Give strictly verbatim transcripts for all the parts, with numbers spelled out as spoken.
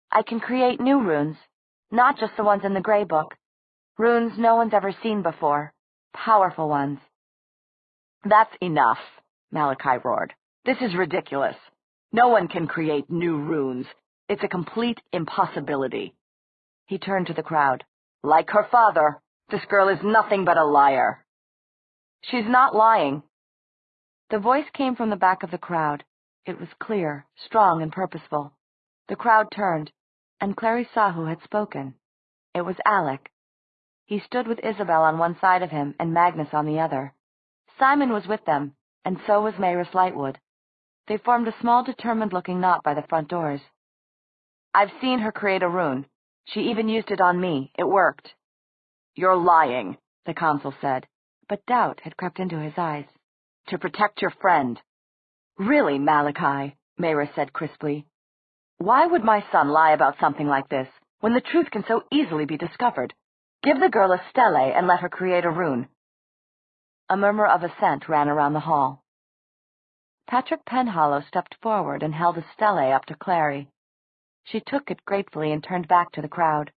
I can create new runes, not just the ones in the Grey Book. Runes no one's ever seen before. Powerful ones. That's enough, Malachi roared. This is ridiculous. No one can create new runes. It's a complete impossibility. He turned to the crowd. Like her father, this girl is nothing but a liar. She's not lying. The voice came from the back of the crowd. It was clear, strong, and purposeful. The crowd turned, and Clary saw who had spoken. It was Alec. He stood with Isabel on one side of him and Magnus on the other. Simon was with them, and so was Mayrus Lightwood. They formed a small, determined-looking knot by the front doors. I've seen her create a rune. She even used it on me. It worked. You're lying, the consul said, but doubt had crept into his eyes. To protect your friend. Really, Malachi, Mayrus said crisply. Why would my son lie about something like this, when the truth can so easily be discovered? Give the girl a stele and let her create a rune. A murmur of assent ran around the hall. Patrick Penhallow stepped forward and held a stele up to Clary. She took it gratefully and turned back to the crowd.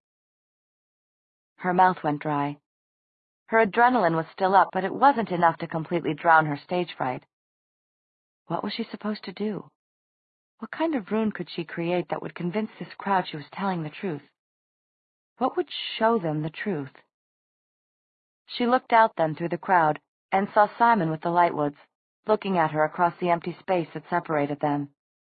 Her mouth went dry. Her adrenaline was still up, but it wasn't enough to completely drown her stage fright. What was she supposed to do? What kind of rune could she create that would convince this crowd she was telling the truth? What would show them the truth? She looked out then through the crowd and saw Simon with the Lightwoods, looking at her across the empty space that separated them.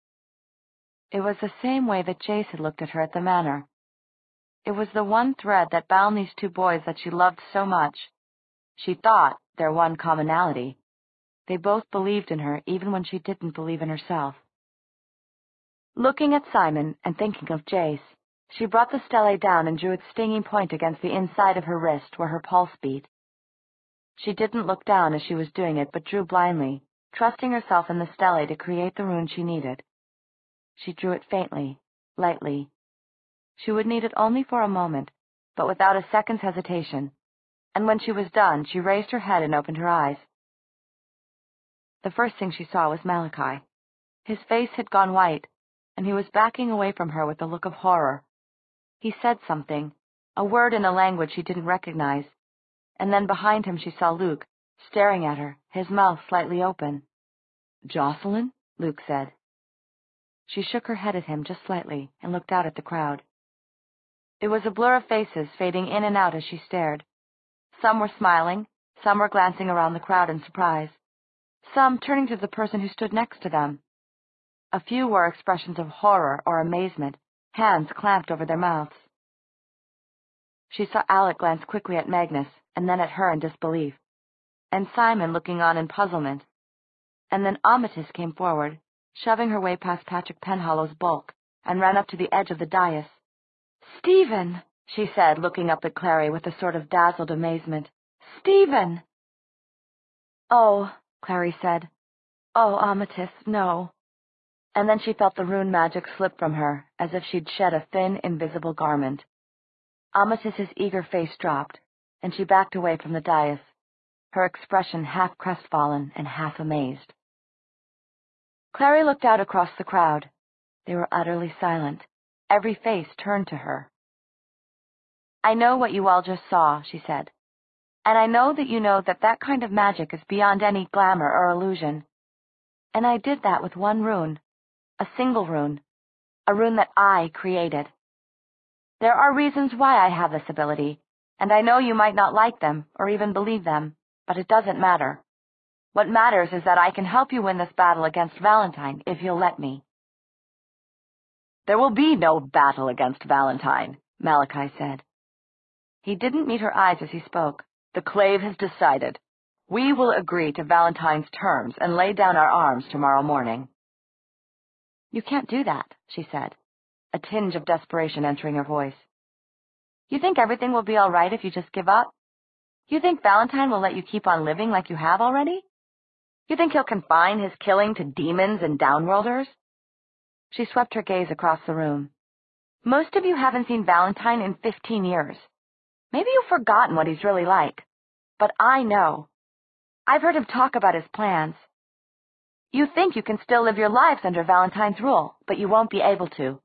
It was the same way that Jace had looked at her at the manor. It was the one thread that bound these two boys that she loved so much. She thought their one commonality. They both believed in her even when she didn't believe in herself. Looking at Simon and thinking of Jace, she brought the stele down and drew its stinging point against the inside of her wrist where her pulse beat. She didn't look down as she was doing it, but drew blindly, trusting herself in the stele to create the rune she needed. She drew it faintly, lightly. She would need it only for a moment, but without a second's hesitation, and when she was done, she raised her head and opened her eyes. The first thing she saw was Malachi. His face had gone white, and he was backing away from her with a look of horror. He said something, a word in a language she didn't recognize, and then behind him she saw Luke, staring at her, his mouth slightly open. "Jocelyn?" Luke said. She shook her head at him just slightly and looked out at the crowd. It was a blur of faces fading in and out as she stared. Some were smiling, some were glancing around the crowd in surprise, some turning to the person who stood next to them. A few wore expressions of horror or amazement, hands clamped over their mouths. She saw Alec glance quickly at Magnus, and then at her in disbelief, and Simon looking on in puzzlement. And then Amatis came forward, shoving her way past Patrick Penhallow's bulk, and ran up to the edge of the dais. "Stephen!" she said, looking up at Clary with a sort of dazzled amazement. "Stephen!" "Oh," Clary said. "Oh, Amatis, no." And then she felt the rune magic slip from her, as if she'd shed a thin, invisible garment. Amatis's eager face dropped, and she backed away from the dais, her expression half crestfallen and half amazed. Clary looked out across the crowd. They were utterly silent. Every face turned to her. "I know what you all just saw," she said. "And I know that you know that that kind of magic is beyond any glamour or illusion. And I did that with one rune. A single rune. A rune that I created. There are reasons why I have this ability, and I know you might not like them or even believe them, but it doesn't matter. What matters is that I can help you win this battle against Valentine if you'll let me." "There will be no battle against Valentine," Malachi said. He didn't meet her eyes as he spoke. "The Clave has decided. We will agree to Valentine's terms and lay down our arms tomorrow morning." "You can't do that," she said, a tinge of desperation entering her voice. "You think everything will be all right if you just give up? You think Valentine will let you keep on living like you have already? You think he'll confine his killing to demons and downworlders?" She swept her gaze across the room. "Most of you haven't seen Valentine in fifteen years. Maybe you've forgotten what he's really like. But I know. I've heard him talk about his plans. You think you can still live your lives under Valentine's rule, but you won't be able to.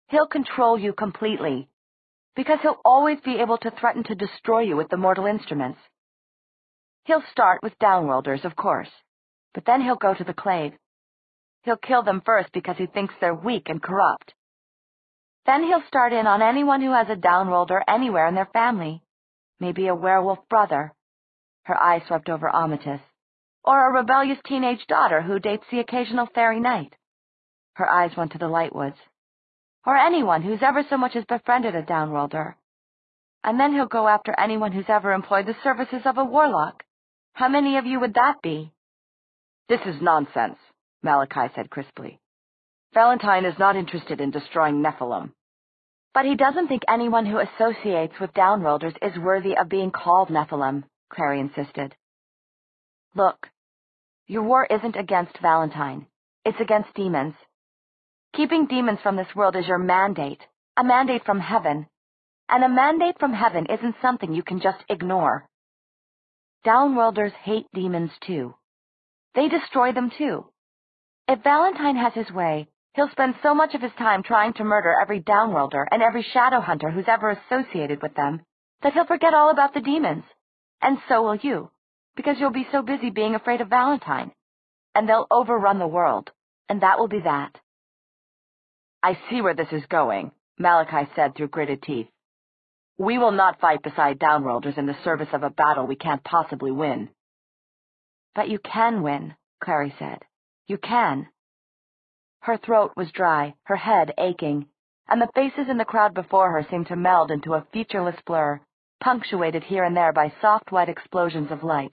He'll control you completely, because he'll always be able to threaten to destroy you with the mortal instruments. He'll start with downworlders, of course, but then he'll go to the Clade. He'll kill them first because he thinks they're weak and corrupt. Then he'll start in on anyone who has a downworlder anywhere in their family, maybe a werewolf brother. Her eye swept over Amatis. Or a rebellious teenage daughter who dates the occasional fairy knight. Her eyes went to the Lightwoods. Or anyone who's ever so much as befriended a downworlder. And then he'll go after anyone who's ever employed the services of a warlock. How many of you would that be? This is nonsense, Malachi said crisply. Valentine is not interested in destroying Nephilim. But he doesn't think anyone who associates with downworlders is worthy of being called Nephilim, Clary insisted. Look, your war isn't against Valentine. It's against demons. Keeping demons from this world is your mandate, a mandate from heaven. And a mandate from heaven isn't something you can just ignore. Downworlders hate demons too. They destroy them too. If Valentine has his way, he'll spend so much of his time trying to murder every downworlder and every shadow hunter who's ever associated with them that he'll forget all about the demons. And so will you, because you'll be so busy being afraid of Valentine. And they'll overrun the world, and that will be that. I see where this is going, Malachi said through gritted teeth. We will not fight beside downworlders in the service of a battle we can't possibly win. But you can win, Clary said. You can. Her throat was dry, her head aching, and the faces in the crowd before her seemed to meld into a featureless blur, punctuated here and there by soft white explosions of light.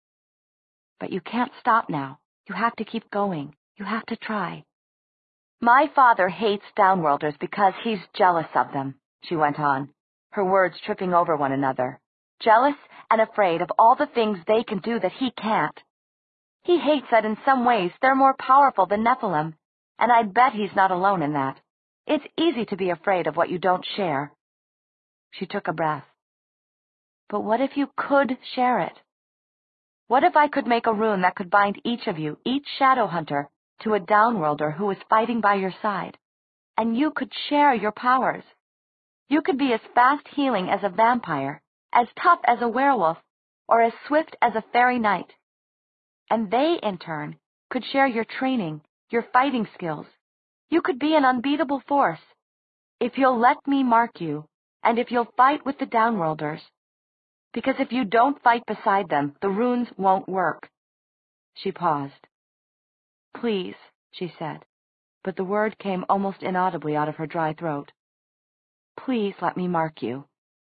But you can't stop now. You have to keep going. You have to try. My father hates downworlders because he's jealous of them, she went on, her words tripping over one another. Jealous and afraid of all the things they can do that he can't. He hates that in some ways they're more powerful than Nephilim, and I'd bet he's not alone in that. It's easy to be afraid of what you don't share. She took a breath. But what if you could share it? What if I could make a rune that could bind each of you, each shadow hunter, to a downworlder who is fighting by your side, and you could share your powers? You could be as fast healing as a vampire, as tough as a werewolf, or as swift as a fairy knight. And they, in turn, could share your training, your fighting skills. You could be an unbeatable force, if you'll let me mark you, and if you'll fight with the downworlders. Because if you don't fight beside them, the runes won't work. She paused. Please, she said, but the word came almost inaudibly out of her dry throat. Please let me mark you.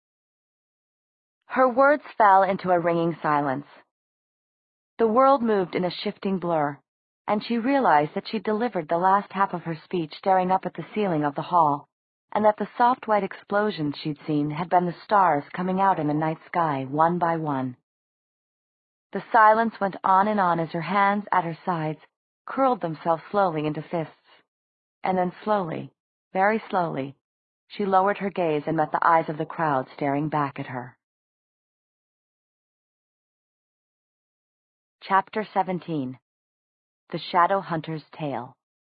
Her words fell into a ringing silence. The world moved in a shifting blur, and she realized that she delivered the last half of her speech staring up at the ceiling of the hall, and that the soft white explosions she'd seen had been the stars coming out in the night sky, one by one. The silence went on and on as her hands at her sides curled themselves slowly into fists, and then slowly, very slowly, she lowered her gaze and met the eyes of the crowd staring back at her. Chapter seventeen. The Shadow Hunter's Tale.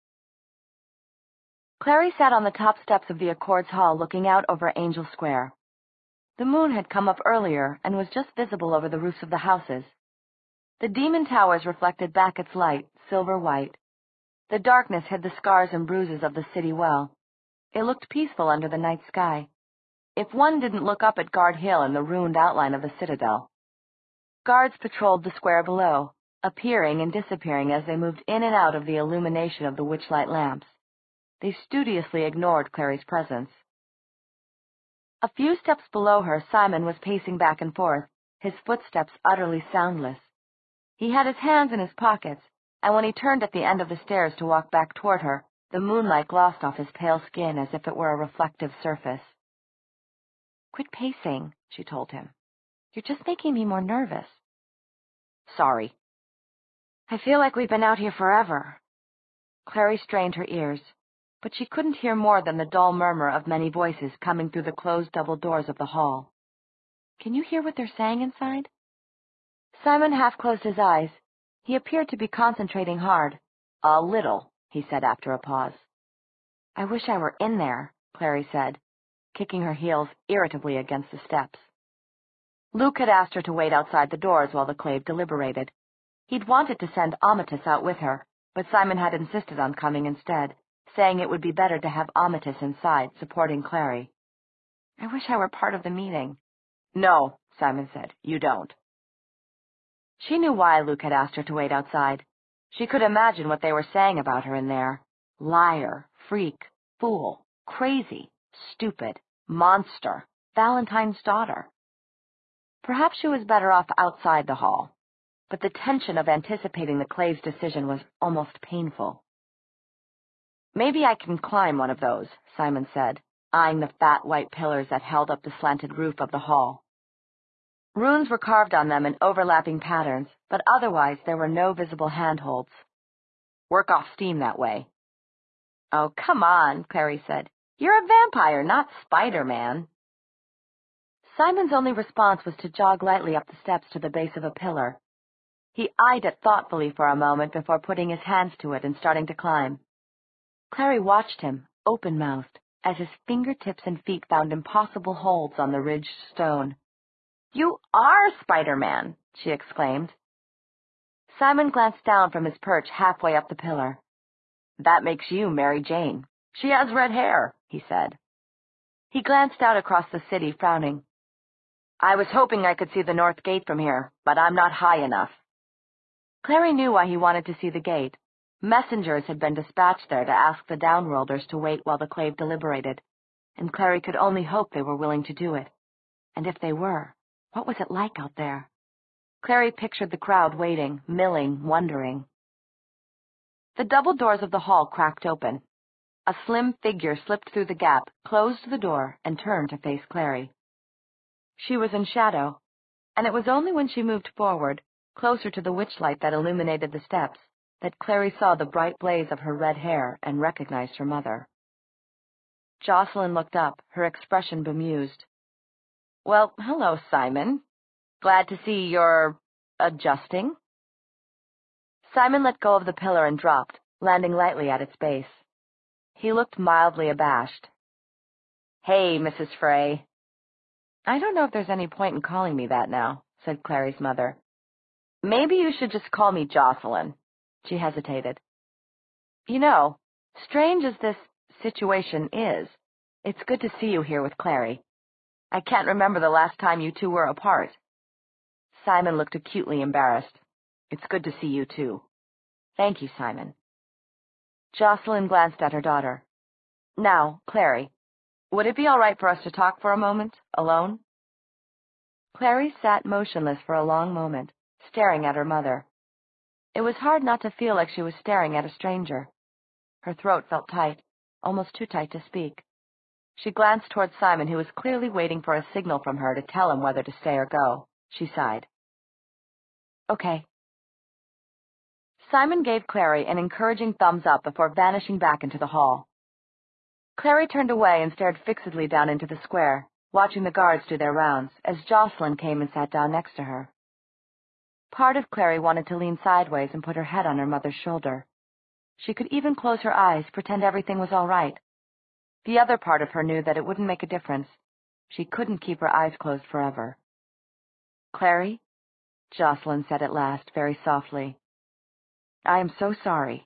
Clary sat on the top steps of the Accords Hall looking out over Angel Square. The moon had come up earlier and was just visible over the roofs of the houses. The demon towers reflected back its light, silver white. The darkness hid the scars and bruises of the city well. It looked peaceful under the night sky, if one didn't look up at Guard Hill and the ruined outline of the citadel. Guards patrolled the square below, appearing and disappearing as they moved in and out of the illumination of the witchlight lamps. They studiously ignored Clary's presence. A few steps below her, Simon was pacing back and forth, his footsteps utterly soundless. He had his hands in his pockets, and when he turned at the end of the stairs to walk back toward her, the moonlight glossed off his pale skin as if it were a reflective surface. "Quit pacing," she told him. "You're just making me more nervous." "Sorry." "I feel like we've been out here forever." Clary strained her ears, but she couldn't hear more than the dull murmur of many voices coming through the closed double doors of the hall. "Can you hear what they're saying inside?" Simon half closed his eyes. He appeared to be concentrating hard. "A little," he said after a pause. "I wish I were in there," Clary said, kicking her heels irritably against the steps. Luke had asked her to wait outside the doors while the Clave deliberated. He'd wanted to send Amatus out with her, but Simon had insisted on coming instead, saying it would be better to have Amatus inside, supporting Clary. I wish I were part of the meeting. No, Simon said, you don't. She knew why Luke had asked her to wait outside. She could imagine what they were saying about her in there. Liar, freak, fool, crazy, stupid, monster, Valentine's daughter. Perhaps she was better off outside the hall, but the tension of anticipating the Clave's decision was almost painful. Maybe I can climb one of those, Simon said, eyeing the fat white pillars that held up the slanted roof of the hall. Runes were carved on them in overlapping patterns, but otherwise there were no visible handholds. Work off steam that way. Oh, come on, Clary said. You're a vampire, not Spider-Man. Simon's only response was to jog lightly up the steps to the base of a pillar. He eyed it thoughtfully for a moment before putting his hands to it and starting to climb. Clary watched him, open-mouthed, as his fingertips and feet found impossible holds on the ridged stone. You are Spider-Man, she exclaimed. Simon glanced down from his perch halfway up the pillar. That makes you Mary Jane. She has red hair, he said. He glanced out across the city, frowning. I was hoping I could see the north gate from here, but I'm not high enough. Clary knew why he wanted to see the gate. Messengers had been dispatched there to ask the Downworlders to wait while the Clave deliberated, and Clary could only hope they were willing to do it. And if they were, what was it like out there? Clary pictured the crowd waiting, milling, wondering. The double doors of the hall cracked open. A slim figure slipped through the gap, closed the door, and turned to face Clary. She was in shadow, and it was only when she moved forward, closer to the witchlight that illuminated the steps, that Clary saw the bright blaze of her red hair and recognized her mother. Jocelyn looked up, her expression bemused. Well, hello, Simon. Glad to see you're adjusting. Simon let go of the pillar and dropped, landing lightly at its base. He looked mildly abashed. Hey, Missus Frey. I don't know if there's any point in calling me that now, said Clary's mother. Maybe you should just call me Jocelyn. She hesitated. You know, strange as this situation is, it's good to see you here with Clary. I can't remember the last time you two were apart. Simon looked acutely embarrassed. It's good to see you too. Thank you, Simon. Jocelyn glanced at her daughter. Now, Clary, would it be all right for us to talk for a moment, alone? Clary sat motionless for a long moment, staring at her mother. It was hard not to feel like she was staring at a stranger. Her throat felt tight, almost too tight to speak. She glanced toward Simon, who was clearly waiting for a signal from her to tell him whether to stay or go. She sighed. Okay. Simon gave Clary an encouraging thumbs up before vanishing back into the hall. Clary turned away and stared fixedly down into the square, watching the guards do their rounds, as Jocelyn came and sat down next to her. Part of Clary wanted to lean sideways and put her head on her mother's shoulder. She could even close her eyes, pretend everything was all right. The other part of her knew that it wouldn't make a difference. She couldn't keep her eyes closed forever. Clary, Jocelyn said at last, very softly. I am so sorry.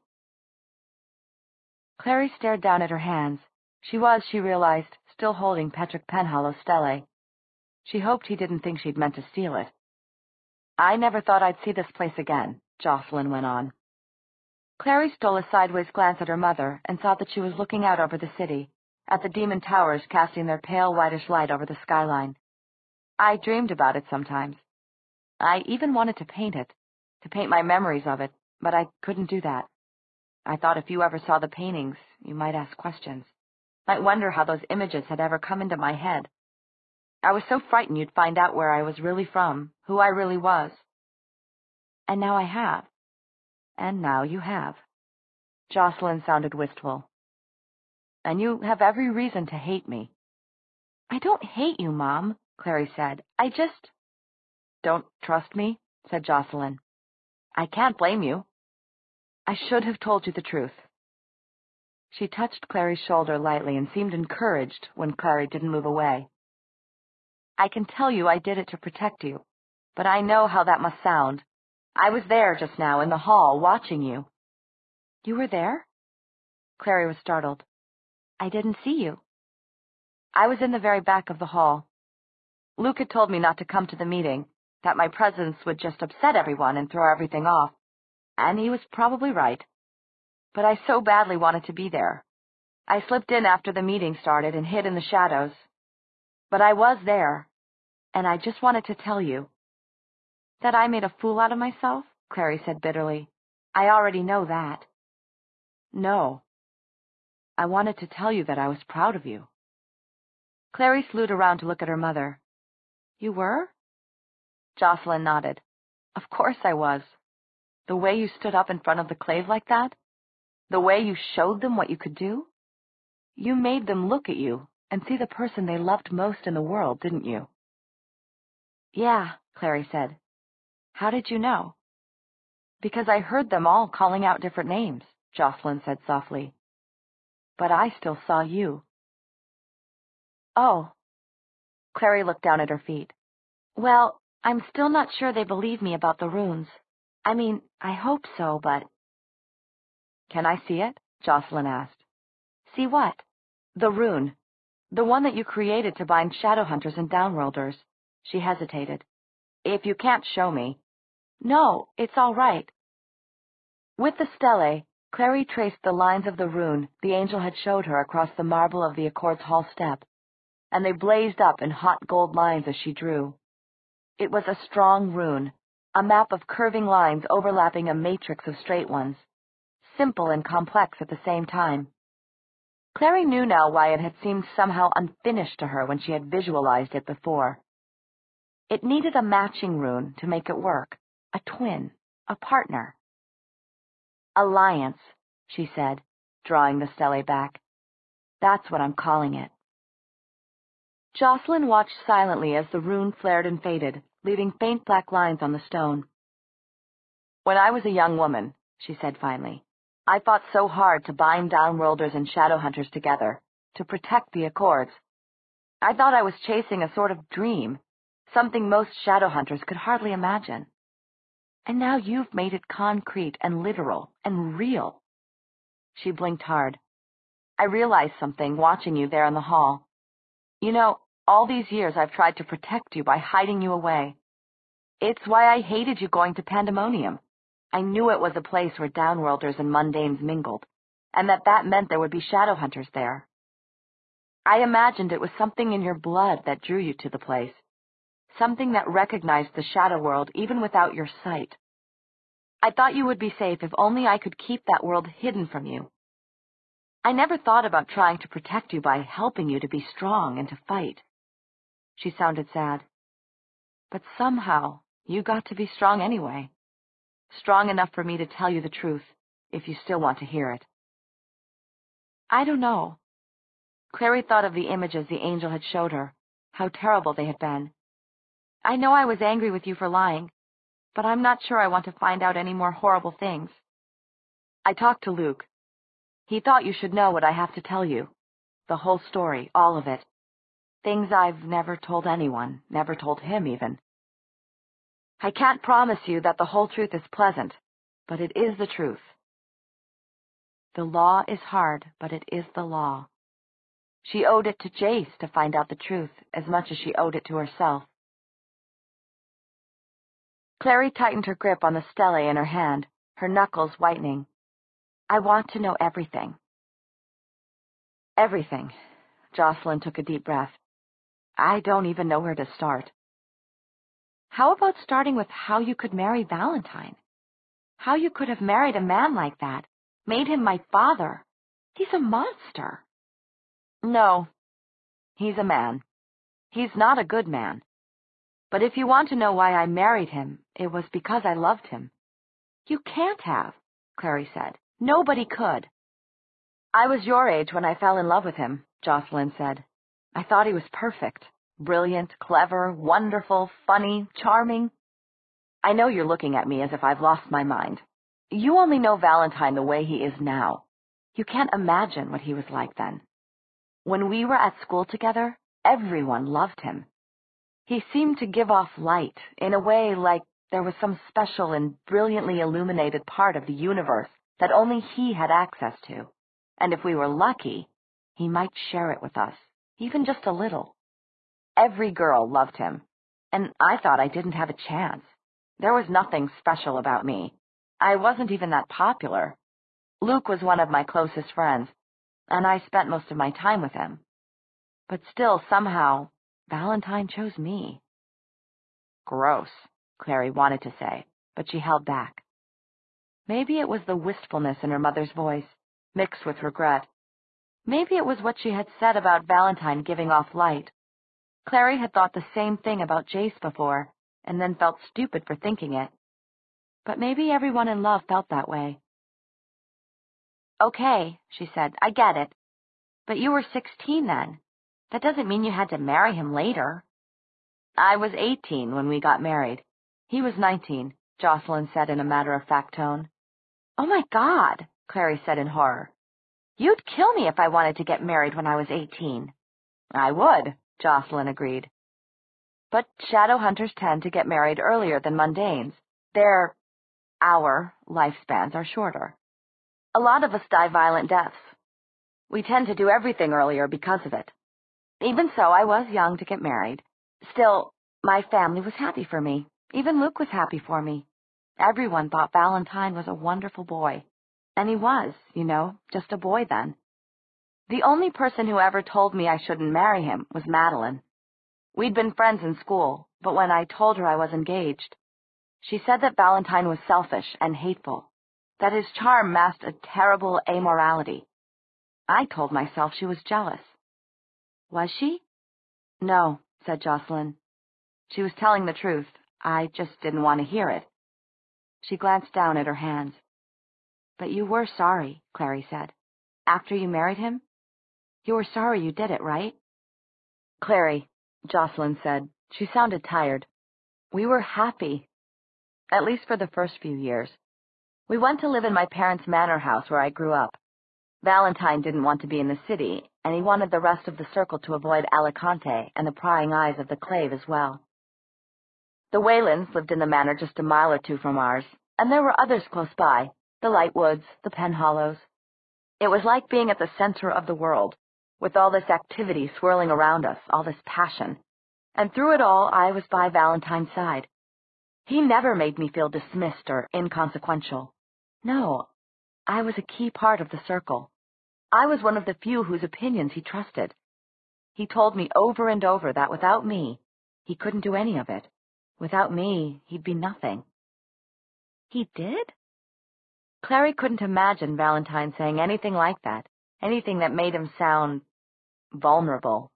Clary stared down at her hands. She was, she realized, still holding Petrick Penhallow's stele. She hoped he didn't think she'd meant to steal it. I never thought I'd see this place again, Jocelyn went on. Clary stole a sideways glance at her mother and saw that she was looking out over the city, at the demon towers casting their pale whitish light over the skyline. I dreamed about it sometimes. I even wanted to paint it, to paint my memories of it, but I couldn't do that. I thought if you ever saw the paintings, you might ask questions, might wonder how those images had ever come into my head. I was so frightened you'd find out where I was really from, who I really was. And now I have. And now you have. Jocelyn sounded wistful. And you have every reason to hate me. I don't hate you, Mom, Clary said. I just... Don't trust me, said Jocelyn. I can't blame you. I should have told you the truth. She touched Clary's shoulder lightly and seemed encouraged when Clary didn't move away. I can tell you I did it to protect you, but I know how that must sound. I was there just now in the hall, watching you. You were there? Clary was startled. I didn't see you. I was in the very back of the hall. Luke had told me not to come to the meeting, that my presence would just upset everyone and throw everything off, and he was probably right. But I so badly wanted to be there. I slipped in after the meeting started and hid in the shadows. But I was there, and I just wanted to tell you. That I made a fool out of myself? Clary said bitterly. I already know that. No. I wanted to tell you that I was proud of you. Clary slewed around to look at her mother. You were? Jocelyn nodded. Of course I was. The way you stood up in front of the Clave like that? The way you showed them what you could do? You made them look at you and see the person they loved most in the world, didn't you? Yeah, Clary said. How did you know? Because I heard them all calling out different names, Jocelyn said softly. But I still saw you. Oh. Clary looked down at her feet. Well, I'm still not sure they believe me about the runes. I mean, I hope so, but... Can I see it? Jocelyn asked. See what? The rune. The one that you created to bind Shadowhunters and Downworlders. She hesitated. If you can't show me... No, it's all right. With the stele, Clary traced the lines of the rune the angel had showed her across the marble of the Accords Hall step, and they blazed up in hot gold lines as she drew. It was a strong rune, a map of curving lines overlapping a matrix of straight ones, simple and complex at the same time. Clary knew now why it had seemed somehow unfinished to her when she had visualized it before. It needed a matching rune to make it work, a twin, a partner. Alliance, she said, drawing the stele back. That's what I'm calling it. Jocelyn watched silently as the rune flared and faded, leaving faint black lines on the stone. When I was a young woman, she said finally, I fought so hard to bind Downworlders and Shadowhunters together, to protect the Accords. I thought I was chasing a sort of dream, something most Shadowhunters could hardly imagine. And now you've made it concrete and literal and real. She blinked hard. I realized something watching you there in the hall. You know, all these years I've tried to protect you by hiding you away. It's why I hated you going to Pandemonium. I knew it was a place where Downworlders and Mundanes mingled, and that that meant there would be Shadowhunters there. I imagined it was something in your blood that drew you to the place, something that recognized the Shadow World even without your sight. I thought you would be safe if only I could keep that world hidden from you. I never thought about trying to protect you by helping you to be strong and to fight. She sounded sad. But somehow, you got to be strong anyway. Strong enough for me to tell you the truth, if you still want to hear it. I don't know. Clary thought of the images the angel had showed her, how terrible they had been. I know I was angry with you for lying, but I'm not sure I want to find out any more horrible things. I talked to Luke. He thought you should know what I have to tell you. The whole story, all of it. Things I've never told anyone, never told him even. I can't promise you that the whole truth is pleasant, but it is the truth. The law is hard, but it is the law. She owed it to Jace to find out the truth as much as she owed it to herself. Clary tightened her grip on the stele in her hand, her knuckles whitening. I want to know everything. Everything. Jocelyn took a deep breath. I don't even know where to start. How about starting with how you could marry Valentine? How you could have married a man like that, made him my father. He's a monster. No, he's a man. He's not a good man. But if you want to know why I married him, it was because I loved him. You can't have, Clary said. Nobody could. I was your age when I fell in love with him, Jocelyn said. I thought he was perfect. Brilliant, clever, wonderful, funny, charming. I know you're looking at me as if I've lost my mind. You only know Valentine the way he is now. You can't imagine what he was like then. When we were at school together, everyone loved him. He seemed to give off light, in a way like there was some special and brilliantly illuminated part of the universe that only he had access to, and if we were lucky, he might share it with us, even just a little. Every girl loved him, and I thought I didn't have a chance. There was nothing special about me. I wasn't even that popular. Luke was one of my closest friends, and I spent most of my time with him. But still, somehow, Valentine chose me. Gross, Clary wanted to say, but she held back. Maybe it was the wistfulness in her mother's voice, mixed with regret. Maybe it was what she had said about Valentine giving off light. Clary had thought the same thing about Jace before, and then felt stupid for thinking it. But maybe everyone in love felt that way. Okay, she said, I get it. But you were sixteen then. That doesn't mean you had to marry him later. I was eighteen when we got married. He was nineteen, Jocelyn said in a matter-of-fact tone. Oh my God, Clary said in horror. You'd kill me if I wanted to get married when I was eighteen. I would, Jocelyn agreed. But shadow hunters tend to get married earlier than mundanes. Their, our, lifespans are shorter. A lot of us die violent deaths. We tend to do everything earlier because of it. Even so, I was young to get married. Still, my family was happy for me. Even Luke was happy for me. Everyone thought Valentine was a wonderful boy. And he was, you know, just a boy then. The only person who ever told me I shouldn't marry him was Madeline. We'd been friends in school, but when I told her I was engaged, she said that Valentine was selfish and hateful, that his charm masked a terrible amorality. I told myself she was jealous. Was she? No, said Jocelyn. She was telling the truth. I just didn't want to hear it. She glanced down at her hands. But you were sorry, Clary said. After you married him? You were sorry you did it, right? Clary, Jocelyn said. She sounded tired. We were happy. At least for the first few years. We went to live in my parents' manor house where I grew up. Valentine didn't want to be in the city, and he wanted the rest of the circle to avoid Alicante and the prying eyes of the Clave as well. The Whalens lived in the manor just a mile or two from ours, and there were others close by, the Lightwoods, the Penhallows. It was like being at the center of the world, with all this activity swirling around us, all this passion. And through it all, I was by Valentine's side. He never made me feel dismissed or inconsequential. No, I was a key part of the circle. I was one of the few whose opinions he trusted. He told me over and over that without me, he couldn't do any of it. Without me, he'd be nothing. He did? Clary couldn't imagine Valentine saying anything like that, anything that made him sound vulnerable.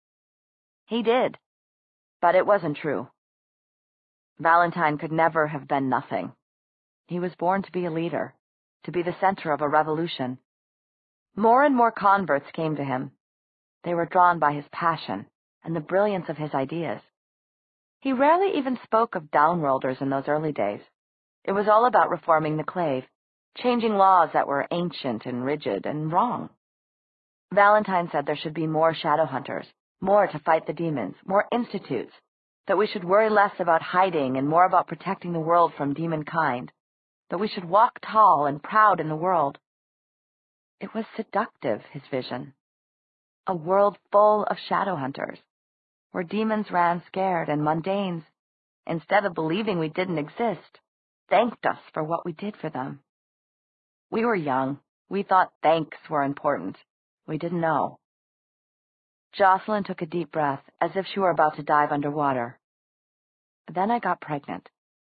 He did, but it wasn't true. Valentine could never have been nothing. He was born to be a leader, to be the center of a revolution. More and more converts came to him. They were drawn by his passion and the brilliance of his ideas. He rarely even spoke of downworlders in those early days. It was all about reforming the Clave, changing laws that were ancient and rigid and wrong. Valentine said there should be more shadow hunters, more to fight the demons, more institutes, that we should worry less about hiding and more about protecting the world from demonkind, that we should walk tall and proud in the world. It was seductive, his vision. A world full of shadow hunters, where demons ran scared and mundanes, instead of believing we didn't exist, thanked us for what we did for them. We were young. We thought thanks were important. We didn't know. Jocelyn took a deep breath, as if she were about to dive underwater. Then I got pregnant.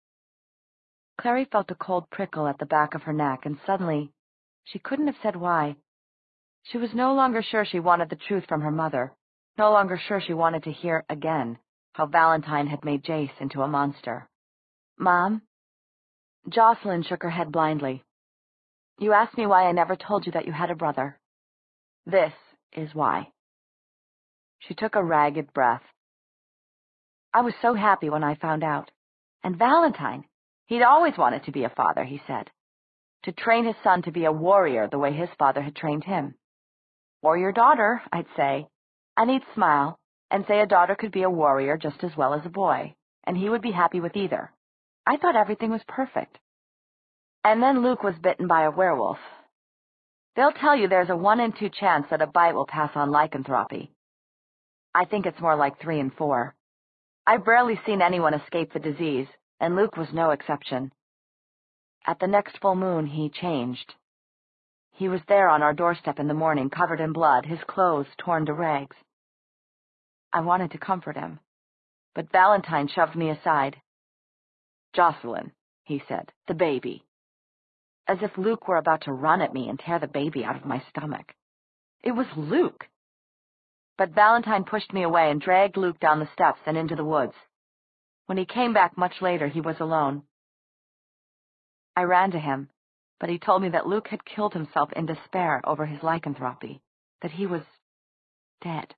Clary felt a cold prickle at the back of her neck, and suddenly, she couldn't have said why. She was no longer sure she wanted the truth from her mother, no longer sure she wanted to hear again how Valentine had made Jace into a monster. Mom? Jocelyn shook her head blindly. You asked me why I never told you that you had a brother. This is why. She took a ragged breath. I was so happy when I found out. And Valentine, he'd always wanted to be a father, he said. to train his son to be a warrior the way his father had trained him. Or your daughter, I'd say. And he'd smile and say a daughter could be a warrior just as well as a boy, and he would be happy with either. I thought everything was perfect. And then Luke was bitten by a werewolf. They'll tell you there's a one in two chance that a bite will pass on lycanthropy. I think it's more like three and four. I've rarely seen anyone escape the disease, and Luke was no exception. At the next full moon, he changed. He was there on our doorstep in the morning, covered in blood, his clothes torn to rags. I wanted to comfort him, but Valentine shoved me aside. "Jocelyn," he said, "the baby." As if Luke were about to run at me and tear the baby out of my stomach. It was Luke. But Valentine pushed me away and dragged Luke down the steps and into the woods. When he came back much later, he was alone. I ran to him, but he told me that Luke had killed himself in despair over his lycanthropy, that he was dead.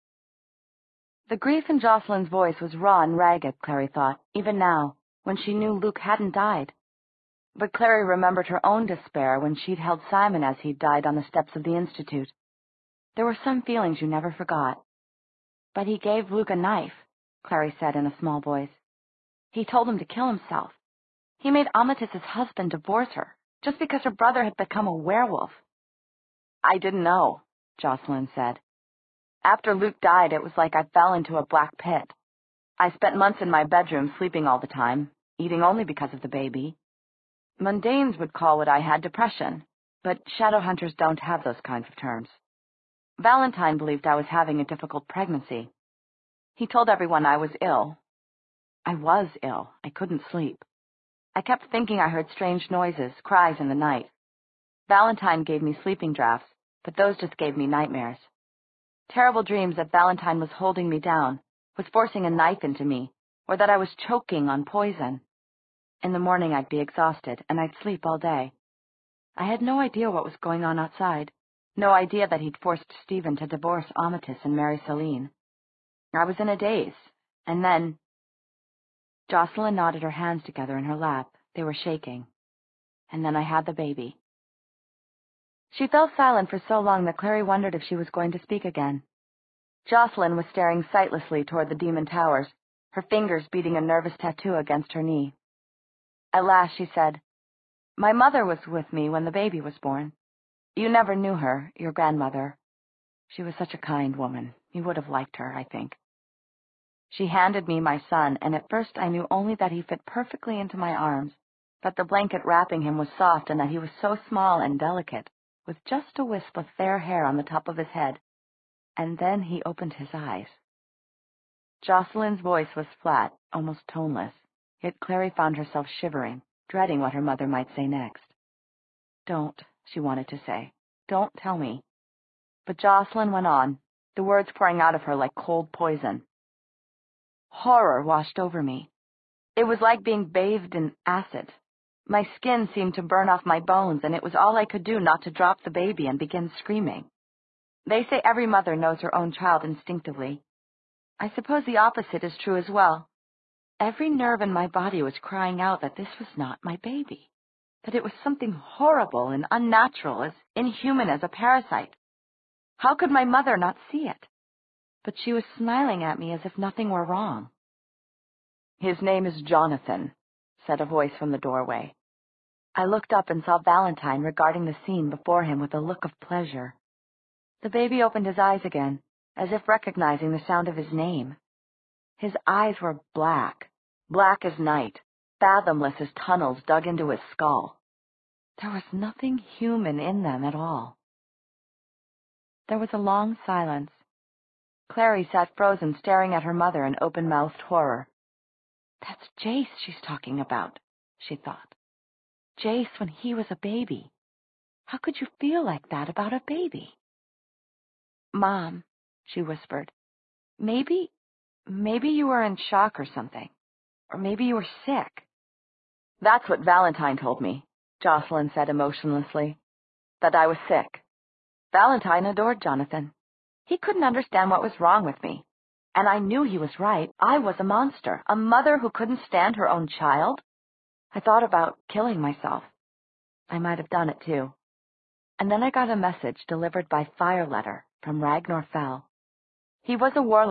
The grief in Jocelyn's voice was raw and ragged, Clary thought, even now, when she knew Luke hadn't died. But Clary remembered her own despair when she'd held Simon as he'd died on the steps of the Institute. There were some feelings you never forgot. But he gave Luke a knife, Clary said in a small voice. He told him to kill himself. He made Amatis's husband divorce her, just because her brother had become a werewolf. I didn't know, Jocelyn said. After Luke died, it was like I fell into a black pit. I spent months in my bedroom, sleeping all the time, eating only because of the baby. Mundanes would call what I had depression, but shadow hunters don't have those kinds of terms. Valentine believed I was having a difficult pregnancy. He told everyone I was ill. I was ill. I couldn't sleep. I kept thinking I heard strange noises, cries in the night. Valentine gave me sleeping draughts, but those just gave me nightmares. Terrible dreams that Valentine was holding me down, was forcing a knife into me, or that I was choking on poison. In the morning I'd be exhausted, and I'd sleep all day. I had no idea what was going on outside, no idea that he'd forced Stephen to divorce Amatis and marry Celine. I was in a daze, and then... Jocelyn knotted her hands together in her lap. They were shaking. And then I had the baby. She fell silent for so long that Clary wondered if she was going to speak again. Jocelyn was staring sightlessly toward the Demon Towers, her fingers beating a nervous tattoo against her knee. At last she said, "My mother was with me when the baby was born. You never knew her, your grandmother. She was such a kind woman. You would have liked her, I think." She handed me my son, and at first I knew only that he fit perfectly into my arms, that the blanket wrapping him was soft and that he was so small and delicate, with just a wisp of fair hair on the top of his head. And then he opened his eyes. Jocelyn's voice was flat, almost toneless, yet Clary found herself shivering, dreading what her mother might say next. "Don't," she wanted to say. "Don't tell me." But Jocelyn went on, the words pouring out of her like cold poison. Horror washed over me. It was like being bathed in acid. My skin seemed to burn off my bones, and it was all I could do not to drop the baby and begin screaming. They say every mother knows her own child instinctively. I suppose the opposite is true as well. Every nerve in my body was crying out that this was not my baby, that it was something horrible and unnatural, as inhuman as a parasite. How could my mother not see it? But she was smiling at me as if nothing were wrong. "His name is Jonathan," said a voice from the doorway. I looked up and saw Valentine regarding the scene before him with a look of pleasure. The baby opened his eyes again, as if recognizing the sound of his name. His eyes were black, black as night, fathomless as tunnels dug into his skull. There was nothing human in them at all. There was a long silence. Clary sat frozen, staring at her mother in open-mouthed horror. "That's Jace she's talking about," she thought. "Jace when he was a baby. How could you feel like that about a baby?" "Mom," she whispered, maybe, maybe you were in shock or something. Or maybe you were sick." "That's what Valentine told me," Jocelyn said emotionlessly. "That I was sick." Valentine adored Jonathan. He couldn't understand what was wrong with me. And I knew he was right. I was a monster, a mother who couldn't stand her own child. I thought about killing myself. I might have done it too. And then I got a message delivered by fire letter from Ragnar Fell. He was a warlock